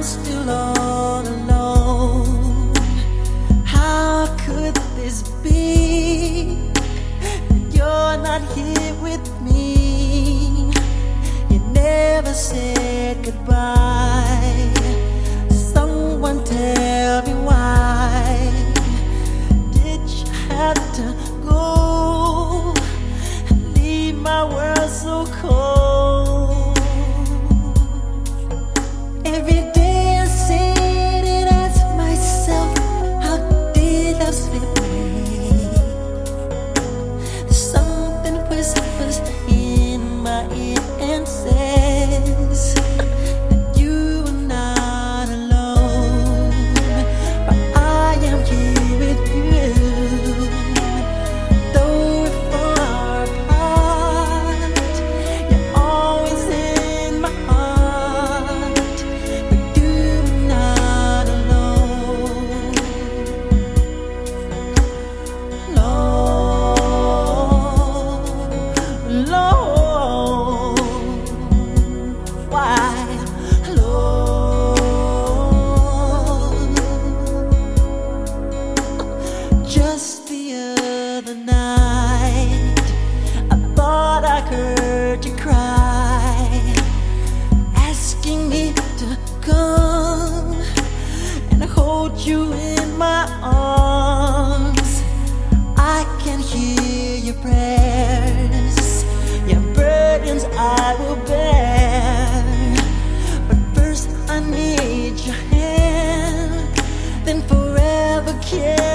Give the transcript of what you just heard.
I'm still all alone. How could this be? You're not here with me. You never said goodbye. Someone tell me why did you have to go and leave my world so cold? Every day I sit and ask myself, how did love slip away? There's something whispers in my ear and says that you are not alone, but I am here with you. Though we're far apart, you're always in my heart, but you're not alone. Lord, Lord, why, Lord? Just the other night, I thought I heard you cry, asking me to come and hold you in my arms. I can hear your prayers, your burdens I will bear. But first I need your hand, then forever care.